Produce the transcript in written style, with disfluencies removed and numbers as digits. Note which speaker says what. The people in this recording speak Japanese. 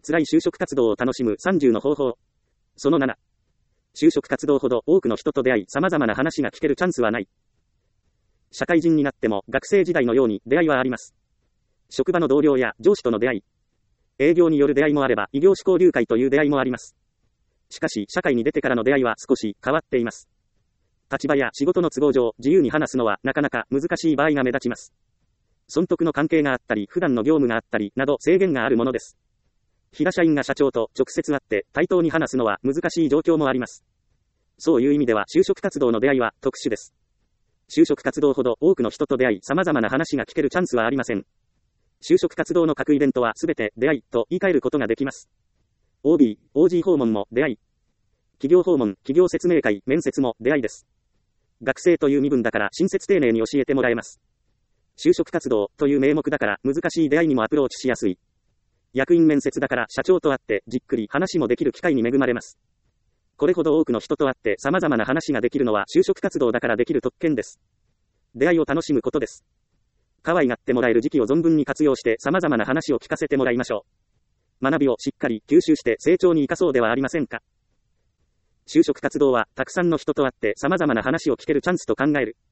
Speaker 1: 辛い就職活動を楽しむ30の方法。その7。就職活動ほど多くの人と出会い、様々な話が聞けるチャンスはない。社会人になっても学生時代のように出会いはあります。職場の同僚や上司との出会い。営業による出会いもあれば、異業種交流会という出会いもあります。しかし、社会に出てからの出会いは少し変わっています。立場や仕事の都合上、自由に話すのはなかなか難しい場合が目立ちます。損得の関係があったり、普段の業務があったり、など制限があるものです。平社員が社長と直接会って対等に話すのは難しい状況もあります。そういう意味では就職活動の出会いは特殊です。就職活動ほど多くの人と出会い、様々な話が聞けるチャンスはありません。就職活動の各イベントはすべて出会いと言い換えることができます。OB、OG 訪問も出会い。企業訪問、企業説明会、面接も出会いです。学生という身分だから親切丁寧に教えてもらえます。就職活動という名目だから難しい出会いにもアプローチしやすい。役員面接だから社長と会ってじっくり話もできる機会に恵まれます。これほど多くの人と会って様々な話ができるのは就職活動だからできる特権です。出会いを楽しむことです。可愛がってもらえる時期を存分に活用して様々な話を聞かせてもらいましょう。学びをしっかり吸収して成長に生かそうではありませんか。就職活動はたくさんの人と会って様々な話を聞けるチャンスと考える。